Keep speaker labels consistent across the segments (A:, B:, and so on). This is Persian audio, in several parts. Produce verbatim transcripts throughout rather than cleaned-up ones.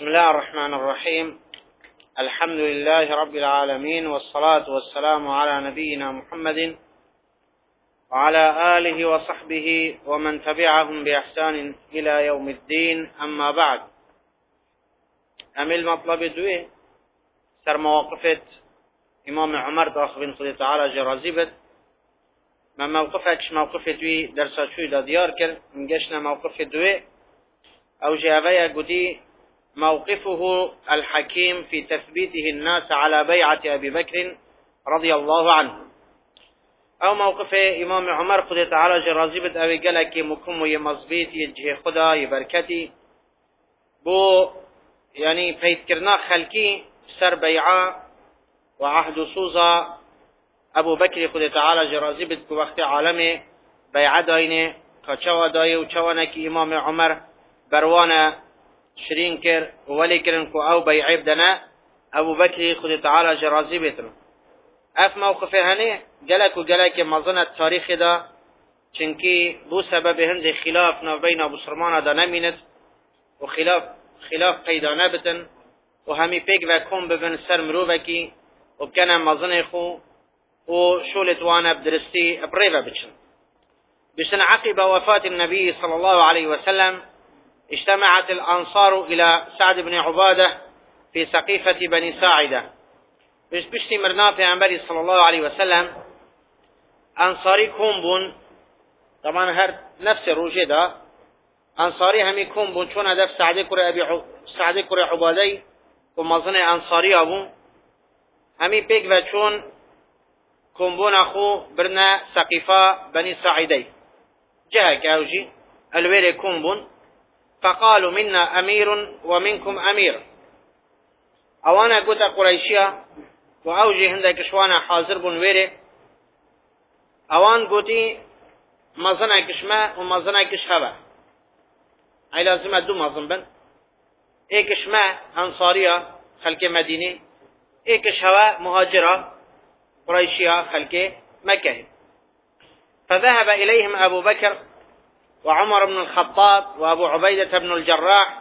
A: بسم الله الرحمن الرحيم. الحمد لله رب العالمين، والصلاة والسلام على نبينا محمد وعلى آله وصحبه ومن تبعهم بإحسان إلى يوم الدين. أما بعد، أمل مطلب دوي سر مواقفة إمام عمر داخل بن خدي تعالى جرازيبت ما موقفكش موقفة دوي درسات شوي دا ديار كر منجشنا موقفة دوي أو جابيا قدي موقفه الحكيم في تثبيته الناس على بيعة أبي بكر رضي الله عنه، أو موقف إمام عمر خدي تعالى جرازيبت أبي قالك مكم يمزبيت يجه خدا يبركتي بو يعني بيت كرنا خلقي سر بيعة وعهد صوزة أبو بكر خدي تعالى جرازيبت بوقت عالمه بيعة داينه كشوا داي وشوانك إمام عمر بروانا شرين كر ولي كرنكو أو بيعيب دنا أبو بكر خدي تعالى جرازيبتنا اف موقفه هنه جلك وجلك مظنة التاريخ دا چنكي بو سبب هند خلاف بين ابو سرمان دا نمينت وخلاف خلاف قيدا نبتن وهمي بيك وكم ببن سر مروبكي وكان مظنه خو وشولت وانا بدرستي بريفا بچن بسن عقب وفاة النبي صلى الله عليه وسلم اجتمعت الأنصار إلى سعد بن عبادة في سقيفة بني ساعدة. بش بشتي مرنا في عنبري صلى الله عليه وسلم أنصاري كومبون، طبعا هر نفس الروجه دا أنصاري همي كومبون شون هدف سعد كري أبي ع... سعد كري عبادي ومظن أنصاري أبو همي بيك وشون كومبون أخو برنا سقيفة بني ساعدي جاء كاوجي الويري كومبون فقالوا منا أمير ومنكم أمير. أوانا قلت قريشية وأوجي هندك شوانا حاضر بن ويري أوان قلتي مظنة كشما ومظنة كشهبة أي لازم أدو مظن بن إيه كشما أنصارية خلق مدينة، إيه كشهبة مهاجرة قريشية خلق مكة. فذهب إليهم أبو بكر وعمر بن الخطاب وأبو عبيدة بن الجراح،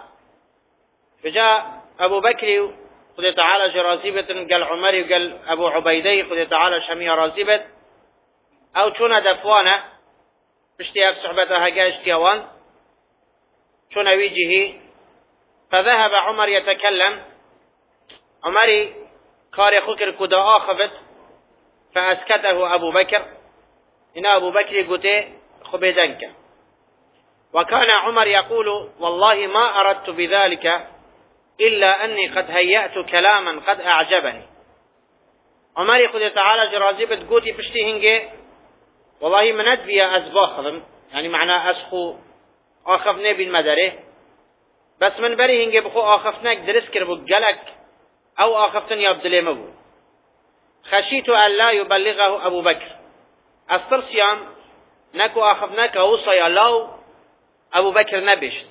A: فجاء أبو بكر خذ تعالى جرازيبة قال عمر وقال أبو عبيدة خذ تعالى شمية رازيبة أو شون دفوانا بشتياف صحبتها قاش تيوان شون ويجه. فذهب عمر يتكلم، عمري كاري خكر كدا آخفت فأسكته أبو بكر. إن أبو بكر قلت خبيدنك. وكان عمر يقول والله ما أردت بذلك إلا أني قد هيأت كلاما قد أعجبني. عمر يقول تعالى جرازيبة قوتي بشتي هنجي والله منت بيا أزباخهم، يعني معنى أسخو آخفني بالمدره بس من بري هنجي بخو آخفناك درس كربو جلك أو آخفتن يبدلي مبو. خشيت أن لا يبلغه أبو بكر الصرصيام نكو آخفناك وصي الله أبو بكر نبشت.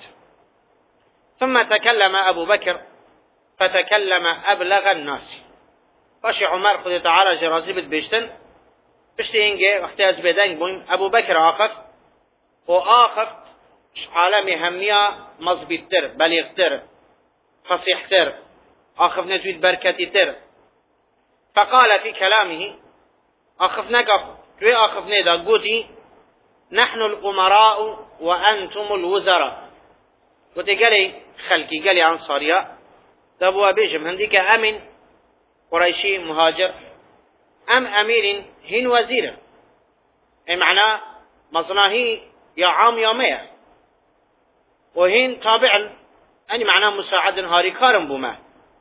A: ثم تكلم أبو بكر فتكلم أبلغ الناس. فاشي عمر خذ تعالى جرازيبت بيشتن بشتي هنجي واحتاج بدنج بوين أبو بكر آخف وآخف عالمي همية مظبطتر بليغتر فصيحتر آخف نتويد بركتتر. فقال في كلامه آخفناك كوي آخفنا دا قوتي نحن الأمراء وأنتم الوزراء. قلت قالي خلقي قالي أنصاريا دابوا بيجم هنديك أمن قريشي مهاجر أم أمير هن وزير، أي معنى مصناهي يا عام يا مية وهن تابع أي معنى مساعد هاري كارم بما.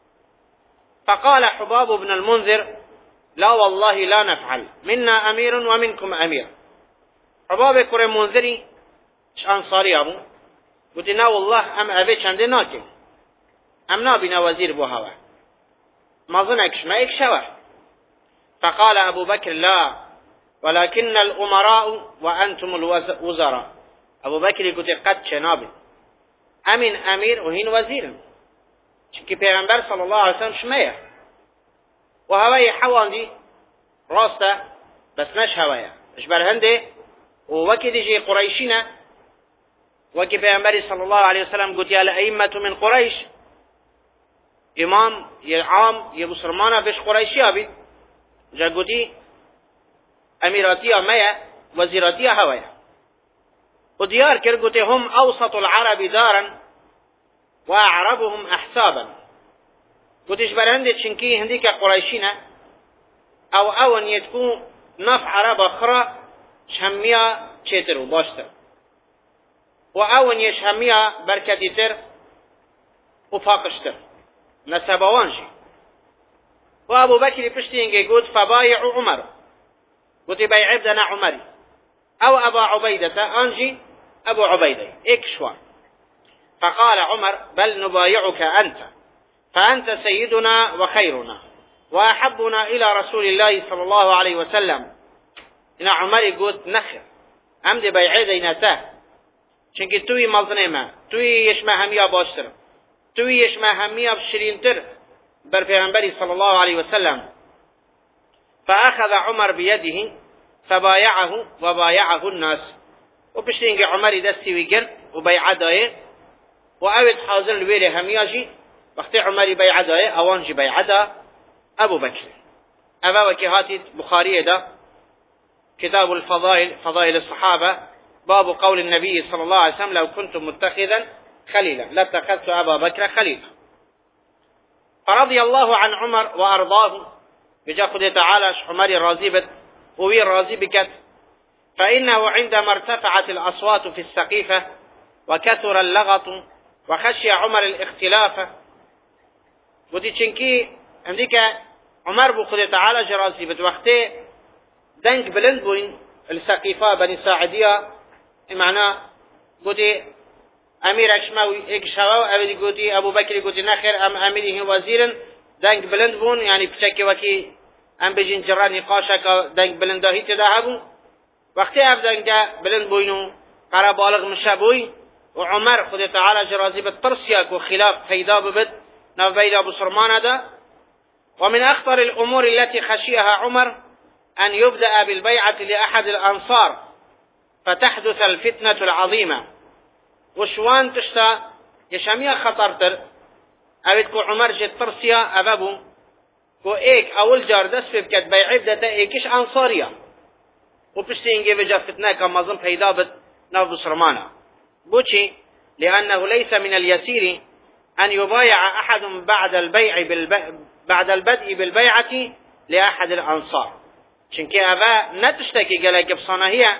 A: فقال حباب بن المنذر لا والله لا نفعل، منا أمير ومنكم أمير. حباب كري منذري ش أنصاري أبو قلت نا والله أم أبي چنده ناكل أم نابنا وزير بو هوا ما ظنكش ما يكشوه. فقال أبو بكر لا ولكن الأمراء وأنتم الوزراء. أبو بكر قلت قد شنابي أمن أمير وهين وزير چونكي پیغمبر صلى الله عليه وسلم شميه وهواي حوان دي راسته بس نش هوايا اش برهنده ووكي دي جي قريشينا وكي پیغمبر صلى الله عليه وسلم قلت يا الأئمة من قريش امام یه عام یه بسرمانه بش قریشی آبی جا گوتی امیراتی آمه وزیراتی هوایه و دیار کرد گوتی هم اوسط العرب دارا و اعربهم احسابا گوتیش بر هنده چنکی هندی که قریشینه او اون یتکون نف عرب اخرى شمیا چیتر و باشتر و اون یشمیا برکتی تر و فاقشتر نسبوانجي وابو بكر بشتين يقول فبايع عمر قلت بيع بدنا عمري او ابا عبيدة انجي ابو عبيدة اكشوا فقال عمر بل نبايعك انت فانت سيدنا وخيرنا واحبنا الى رسول الله صلى الله عليه وسلم ان عمر قلت نخر عمد بيع دينته چونكي توي مظلمه توي يشمع هميا باشتر تويش ما همية بشرين تر بر پیغمبر صلى الله عليه وسلم فأخذ عمر بيده فبايعه وبايعه الناس وبشرين عمر دستي ويقر وبيع دايه وأود حاضر الويل همياجي وقت عمر بيع دايه أوانجي بيع دا أبو بكر أبا وكهاتي بخاري دا كتاب الفضائل فضائل الصحابة باب قول النبي صلى الله عليه وسلم لو كنت متخذا خليلا لاتخذت أبا بكر خليلا فرضي الله عن عمر وأرضاه بجا خد تعالى عمر الرازي بت ووي الرازي بكت فإنه عندما ارتفعت الأصوات في السقيفة وكثر اللغط وخشي عمر الاختلاف ودي چنكي عندك عمر بخد تعالى جرازي بت وقته دنك بلند بوين السقيفة بني ساعدية معناه ودي امیر اشماوی ایک شوا اولی گوتی ابو بکر گوتی نخیر ام امیری هم وزیرن دنگ بلند بون یعنی پچکی وکی ام بجین جرا نقاشا که دنگ بلند هیچ ده هبون وقتی اف دنگ بلند بوینو قرا بالغ مشابوی و عمر خود تعالی جرازی بالترسيا و خلاف پیدا ببد نبيل ابو سرمان ده ومن اخطر الامور التي خشيها عمر ان يبدأ بالبيعة لاحد الانصار فتحدث الفتنة العظيمة وشوان تشتا يشاميا خطرتر اوید کو عمر جت ترسيا ابابو کو ایک اول جار دست بکد بیع بدته ایکش انصاریا و پشتی اینگه بجا فتنه که مظلم پیدا بد نو بسرمانا بوچی لانه ليس من اليسير ان يبايع احد بعد البيع بالب... بعد البدء بالبيعة لاحد الانصار چونکه ابا نتشتکی گلک بصانهیه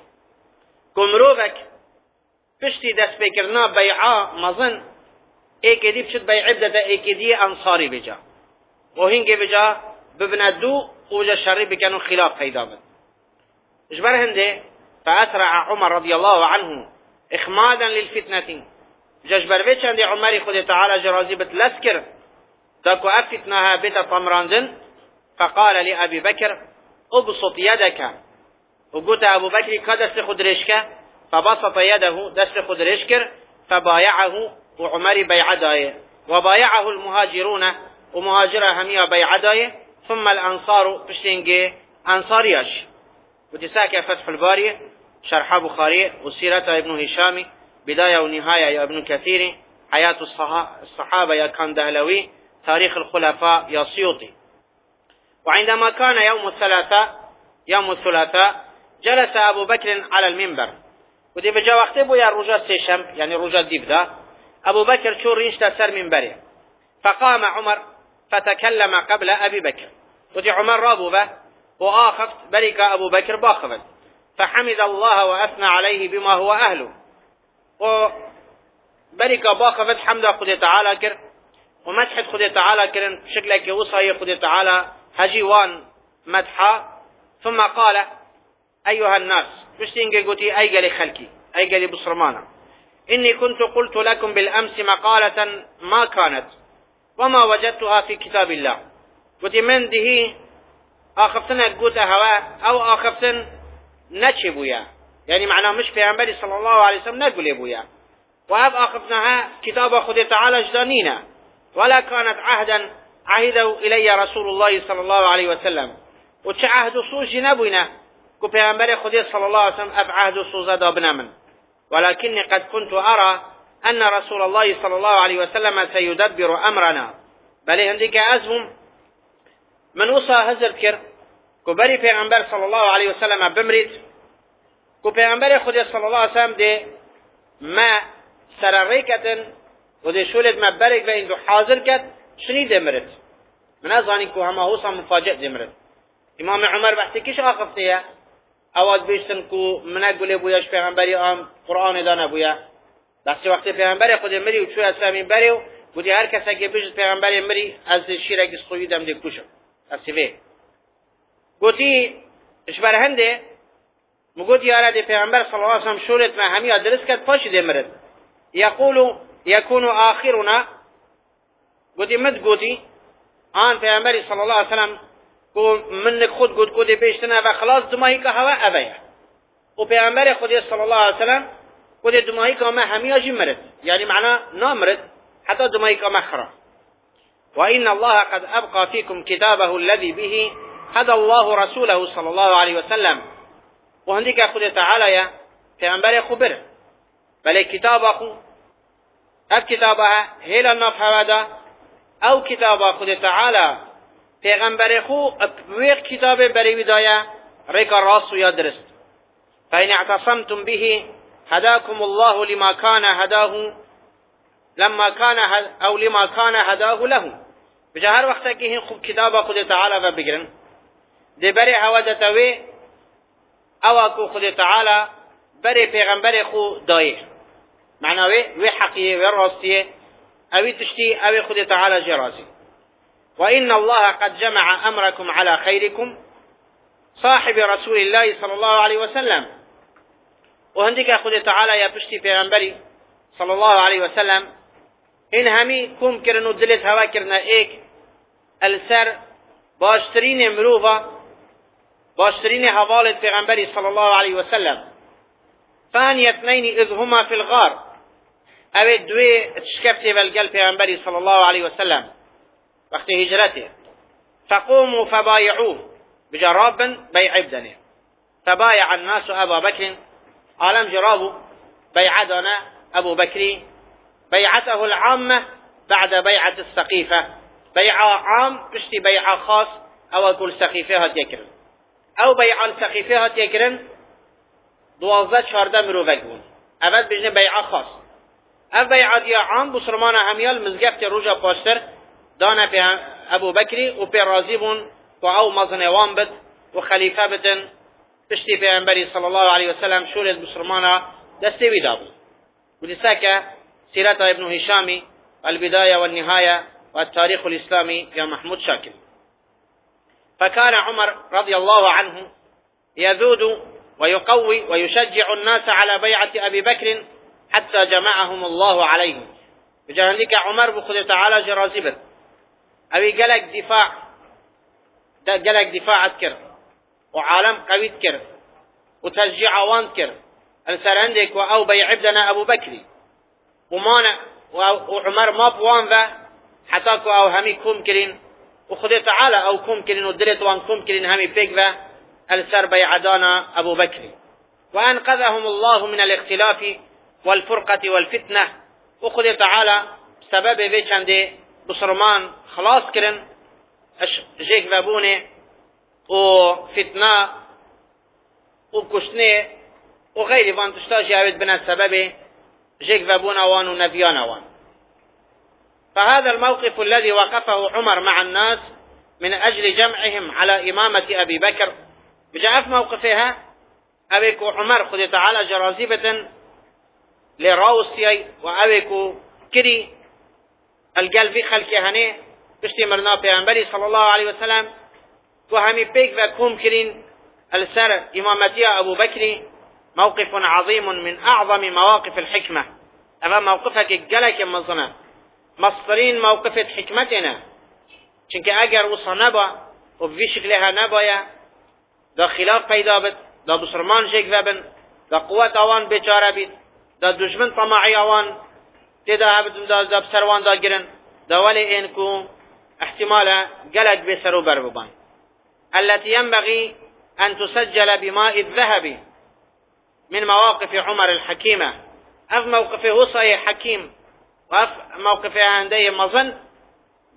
A: کمروبک پشتی دست بکرنا بیعا مظن ایک دی بشد بیع بدته ایک دی انصاری بجا و هنگه بجا ببندو وجا شری بکنو خلاف پیدا بد اجبر هنده فأسرع عمر رضي الله عنه اخمادا للفتنة ججبر بيش عند عمر خود تعالى جرازي بتلسكر تاكو افتناها بيت طمراندن فقال لأبي بكر ابسط يدك وقلت أبو بكر كدست خدرشك فبسط يده دست خدرشكر فبايعه وعمر بيع دايه وبايعه المهاجرون ومهاجرة همية بيع دايه ثم الأنصار بشتنجي أنصارياش وتساكى فتح الباري شرح بخاري وسيرة ابن هشام بداية ونهاية يا ابن كثير حياة الصحابة يا كندهلوي تاريخ الخلفاء يا سيوطي. وعندما كان يوم الثلاثاء يوم الثلاثاء جلس أبو بكر على المنبر ودي بجا وقت بو يا رجال سيشم يعني رجال ديبدا أبو بكر شو رينش تسر منبره فقام عمر فتكلم قبل أبي بكر ودي عمر رابو به وآخفت برك أبو بكر باخفت فحمد الله وأثنى عليه بما هو أهله وبرك باخفت حمد خد تعالى كر ومدحت خد تعالى كر شكلك وصايا خد تعالى هجيوان مدحا ثم قال أيها الناس مشتين قلتي أي قال خلقي أي قال بصرمانا إني كنت قلت لكم بالأمس مقالة ما كانت وما وجدتها في كتاب الله قلت من ده آخفتن قلت هواء أو آخفتن نتشي بويا يعني معناه مش في أنبري صلى الله عليه وسلم نقول بويا وأب آخفتناها كتاب خد تعالى جدانينا ولا كانت عهدا عهده إلي رسول الله صلى الله عليه وسلم وتشعهد صوج نبونا كو في أنبري خد صلى الله عليه وسلم أب عهد صوزا دابنا من ولكني قد كنت أرى أن رسول الله صلى الله عليه وسلم سيدبر أمرنا بله هندی که ازم من وصا هزر کرد که بری پیغمبر صلی الله علیه وسلم بمرید که پیغمبر خود صلی الله علیه وسلم ده ما سرری کتن و ده شولد ما برگ و این دو حاضر کت شنی دمرد من ازانی که همه وصا مفاجئ دمرد امام عمر وقتی کش آخفته اواد بیشتن که منه گله بویاش پیغمبری آم قرآن دانه بویا بسی وقتی پیغمبر خود مری و چوی اسلامین بری و بودی هر کسی که بیشت پیغمبر مری از شیرگی سخوی دم ده کشم اصفه گوتی اش برهنده مگوت یاره ده پیغمبر صلی الله علیه وسلم شورت ما همی درس کد پاشی ده مرد یقولو یکونو آخرنا گوتی مد گوتی آن پیغمبر صلی الله علیه وسلم کو من خود گوت کو ده بیشتنه و خلاص دماهی که هوا اویه و پیغمبر خود صلی الله علیه وسلم کو ده دماهی که ما همی آجی مرد یعنی معنا نامرد حتى دماهی که ما خرا وإن الله قد أبقى فيكم كتابه الذي به هدى الله رسوله صلى الله عليه وسلم وهنديك أخذ تعالى يا في أنبار خبر بل كتاب أخو أب كتابها هيلا النف هذا أو كتاب أخذ تعالى في أنبار خو أبويق كتاب بري بداية ريك الراس يدرس فإن اعتصمتم به هداكم الله لما كان هداه لما كان أو لما كان هداه له بجا هر وقت که هین خوب کتاب خود تعالی و بگرن ده بری حوادتوی او کو خود تعالی بری پیغمبر خود دایه معناوی وی حقیه و راستیه اوی تشتی اوی خود تعالی جرازی وإن الله قد جمع أمركم على خيركم صاحب رسول الله صلى الله عليه وسلم وهندك خود تعالی یا پشتی پیغمبری صلى الله عليه وسلم این همی کم کرن و دلت هوا کرن ایک السر باشترین مروفا باشترین حوالت پیغمبری صلی الله علیه وسلم ثانی اثنین اذ هما فی الغار اوه دوی تشکفتی والقل پیغمبری صلی الله علیه وسلم وقت هجرته فقوموا فبايعوه بجراب بيع بدنه فبايع الناس أبا بكر عالم جرابه بيعدنا أبو بكر بيعته العامة بعد بيعة السقيفة بيعة عام بشتي بيعة خاص أو كل سقيفة هتيكرن أو بيعة سقيفة هتيكرن دوازده شارده مروفك بون أول بجنه بيعة خاص أف بيعة دي عام بسرمانة هميال مزقفت رجا باشتر دانا في أبو بكر وفي رازي بون وأو مظنوان بد وخليفة بدن بشتي في أنبري صلى الله عليه وسلم شولد بسرمانة دستوي دابو ولساك سيرة ابن هشام البداية والنهاية والتاريخ الإسلامي يا محمود شاكر فكان عمر رضي الله عنه يذود ويقوي ويشجع الناس على بيعة أبي بكر حتى جمعهم الله عليه بجانبك عمر بخد تعالى جرازبت أبي قلق دفاع قلق دفاع أذكر وعالم قوي تكر وتشجيع وان تكر السرندك أو بيع ابننا أبو بكر ومانع وعمر ما بوان ذا حتى كو أو همي كوم كرين وخد تعالى أو كوم كرين ودلت وان كوم كرين همي بيك ذا السر بيعدانا أبو بكر وأنقذهم الله من الاختلاف والفرقة والفتنة وخد تعالى سبب بيشنده بصرمان خلاص كرن جيك ذابونه وفتنة وكشنه وغير فان تشتاج يعود بنا السبب جيك ذابون وان ونبيان وان فهذا الموقف الذي وقفه عمر مع الناس من أجل جمعهم على إمامة أبي بكر بجاء في موقفها أبيكو عمر خذ تعالى جرازيبة لراوسي وأبيكو كري القلب خلق هني باشتمرنا بأنبري صلى الله عليه وسلم وهمي بيك وكوم كرين السر إمامتي أبو بكر موقف عظيم من أعظم مواقف الحكمة أما موقفك الجلك مظنة مصدرين موقف حكمتنا چونك اگر وصا نبا وفي شكلها نبايا دا خلاف پیدا بد دا بسرمان جيك وبن دا قوة اوان بچاره بید دا دشمن طماعي اوان تدا عبد دا, دا بسروان دا گرن دا ولي انكو احتمالا قلق بسرو برببان التي ينبغي ان تسجل بماء الذهب من مواقف عمر الحكيمة اف موقفه وصي حكيم وأف موقفها عندي مظن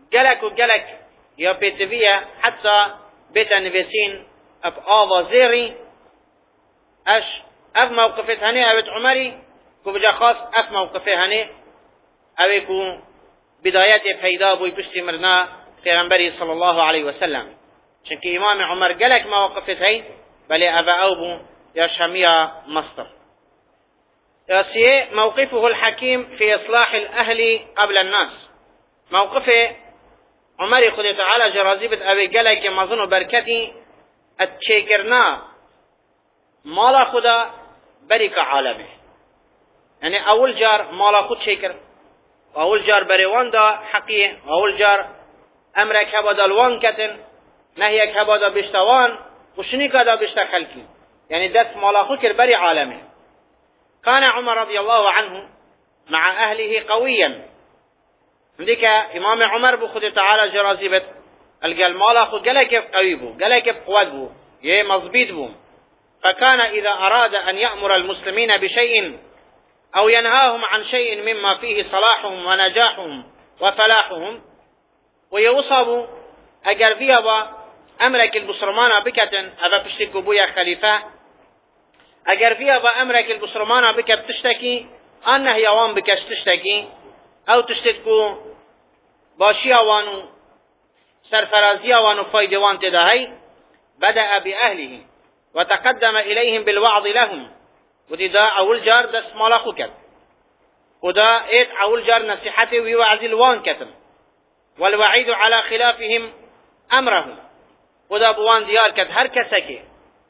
A: گلک و گلک یا پیتویه حتی بیت نویسین اف آوا زیری اش اف موقفت هنه اوید عمری که بجا خواست اف موقفه هنه اوی که بدایت پیدا بوی پشتی مرنا پیغمبری صلی الله علیه وسلم چونکه امام عمر گلک موقفت هی بلی اوه او بو یا شمية مصدر. ياسيه موقفه الحكيم في إصلاح الأهل قبل الناس. موقفه عمر خود تعالى جرازيبت أبي قلق مظن بركتي اتشيكرنا مالا خدا بريك عالمه. يعني أول جار مالا خود شيكر وأول جار بريوان دا حقية وأول جار أمرك هبدا الوان كتن نهيك هبدا بشتوان وشنيك هذا بشتا خلقي يعني دست مالا خود كر بري عالمه. كان عمر رضي الله عنه مع أهله قويا عندك إمام عمر بخد تعالى جرازيبت القال مالا خود قال كيف قوي بو قال كيف قوات بو يه مضبيط بو. فكان إذا أراد أن يأمر المسلمين بشيء أو ينهاهم عن شيء مما فيه صلاحهم ونجاحهم وفلاحهم ويوصبوا أجر فيها با أمرك البصرمانة بكتن أبا بشتكوا بويا خليفة أجر فيها با أمرك البصرمانة بك بتشتكي أنه يوان بكش تشتكي أو تشتكوا باشيا وانو سرفرازيا وانو فايدوان تدهي بدأ بأهله وتقدم إليهم بالوعظ لهم ودي دا أول جار دس مالا خو كت ودا إيت أول جار نصيحته ويوعظ الوان كتن والوعيد على خلافهم أمرهم ودا بوان ديار كت هر كسكي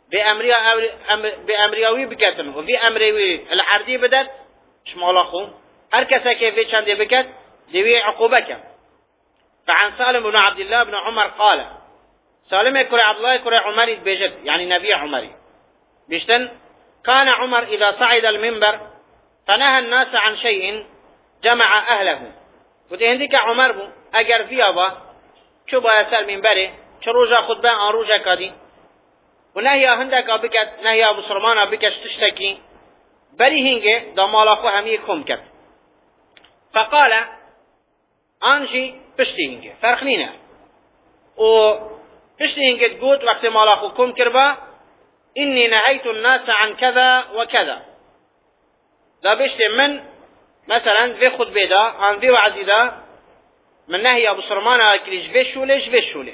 A: بأمريوي بكتن وفي أمريوي العردي بدت شمالا خو هر كسكي في چند بكت دوي عقوبك. فعن سالم بن عبد الله بن عمر قال سالم كري عبد الله كري عمر بيجت يعني نبي عمري بيشتن كان عمر إذا صعد المنبر فنهى الناس عن شيء جمع أهله ودي عندك عمر بو أجر فيها با شو بايسال منبره شروجا خطبان آن روجا كادي ونهي هندك بكت نهي أبو سرمان بكت تشتكي بري هنگه دا مالاخو همي كم كت فقال آنجي پشتی هنگه فرق نینه و پشتی هنگه تقول وقت مالاخو كم كربا إني نهيت الناس عن كذا وكذا دا بشت من مثلا في خطبه دا عن في وعزي دا من نهي أبو سرمان كليش في شوله في شوله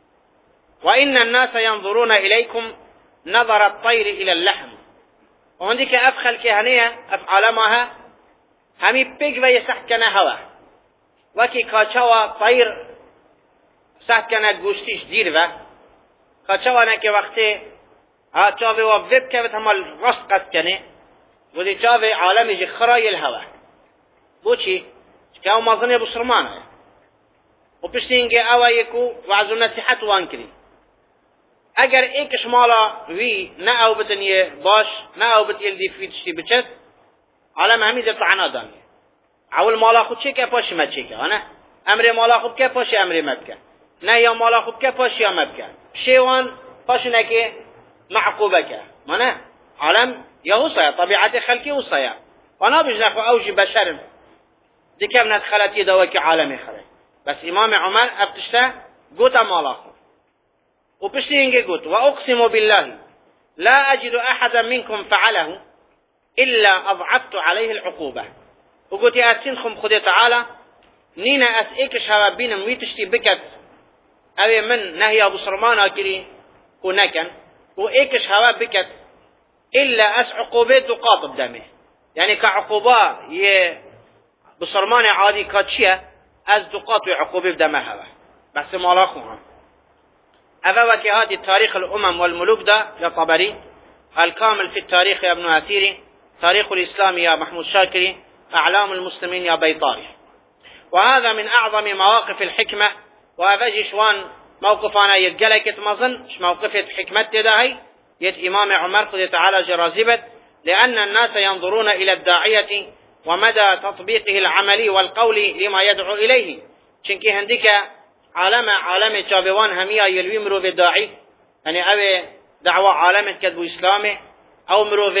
A: وإن الناس ينظرون إليكم نظر الطير إلى اللحم وعندك أفخل كهنية أفعالمها همي بيج ويسحكنا هوا وكي كاتشوا طير سحكنا گوشتيش دير و كاتشوا نكي وقتي ها چاوه و وب که همال راست قد کنه و دی چاوه عالمی جی خرای الهوا بو چی؟ که او مازنه بسرمانه و پشتی اینگه او یکو وعزو نصیحت وان کری اگر ایکش مالا وی نه او بتنیه باش نه او بتیل دی فیتشتی بچت عالم همی در طعنا دانیه اول مالا خود چه که پاشی مد چه که نه امر مالا خود که پاشی امر مد که نه یا مالا خود که پاشی مد که شیوان پاشی نکه معقوبك معناه عالم يوصى طبيعة خلقي وصى وانا بجنخ اوجي بشر دي كم ندخلت يدوك عالمي خلق بس امام عمر ابتشتا قوت مالاخو وبشتي ينجي قوت واقسم بالله لا اجد احدا منكم فعله الا اضعفت عليه العقوبة وقلت يا اسنخم خدي تعالى نينا اسئك شوابين ويتشتي بكت اوي من نهي ابو سرمان اكري كونكن وإيكش هوا بكت إلا أس عقوبات وقاطب دمه يعني كعقوبة يه بصرمان عادي كاتشية أس دقاط وعقوبة دمه هوا بس مالاخوها هذا وكي هذه تاريخ الأمم والملوك ده يا طبري الكامل في التاريخ يا ابن أثيري تاريخ الإسلام يا محمود شاكري أعلام المسلمين يا بيطاري وهذا من أعظم مواقف الحكمة وأفجي شوان موقف أنا يتجلك مظن موقفة حكمة داهي يت إمام عمر خذ تعالى جرازبت لأن الناس ينظرون إلى الداعية ومدى تطبيقه العملي والقولي لما يدعو إليه شنكي هندك عالم عالم شابوان همية يلوي مروف الداعي يعني أبي دعوة عالم كتبو إسلامي أو مروف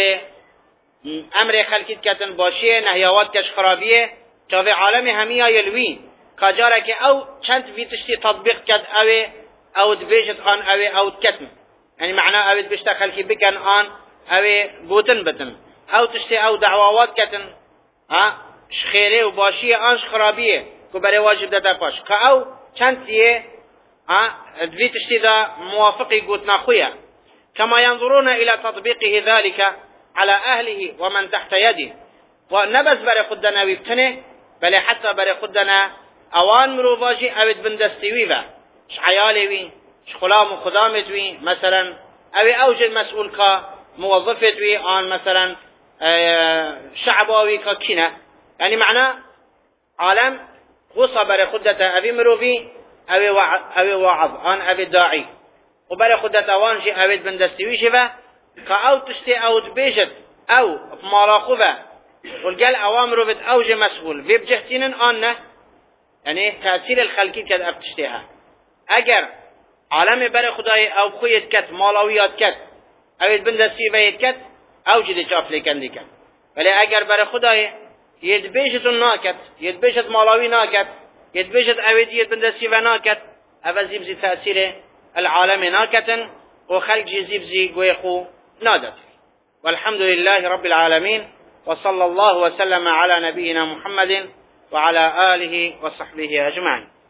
A: أمر خلقت كتن باشية نهيوات كش خرابية شاب عالم همية يلوي كجارك أو كانت في تشتي تطبيق كد أوي أو دبيجت آن أوي أو تكتم يعني معناه أوي دبيجت خلقي بكن آن أوي قوتن بتن أو تشتي أو دعوات كتن ها شخيري وباشية آنش خرابية كبري واجب دادا باش كأو كانت يه ها دبي تشتي ذا موافقي قوتنا خويا كما ينظرون إلى تطبيقه ذلك على أهله ومن تحت يده ونبس بري خدنا ويبتنه بل حتى بري خدنا اوان مروفاجي اوید بندستیوی و ش عیالی وی ش خلام و خدامت وی مثلا اوی اوج المسئول کا موظفت وی آن مثلا شعباوی کا کینه يعني معناه عالم غصة بري خدته اوی مروفی اوی وعظ اوی وعظ آن اوی داعی و بري خدته وانجی اوید بندستیوی شوه که او تشتی او دبیجت او مالاخوه والقال اوامره بت اوج مسؤول في بجهتين آنه يعني تأثير الخلقي كد ابتشتها اگر عالم بر خدای او خویت کت مالاویات کت او بند سیویت کت او جد چافلی کندی کت ولی اگر بر خدای يدبيجت ناكت يدبيجت مالاوي ناكت يدبيجت اويدية بند سيوه ناكت او زيبزي تأثير العالم ناكتا وخلق زيبزي قويقو نادت. والحمد لله رب العالمين وصلى الله وسلم على نبينا محمد وعلى آله وصحبه أجمعين.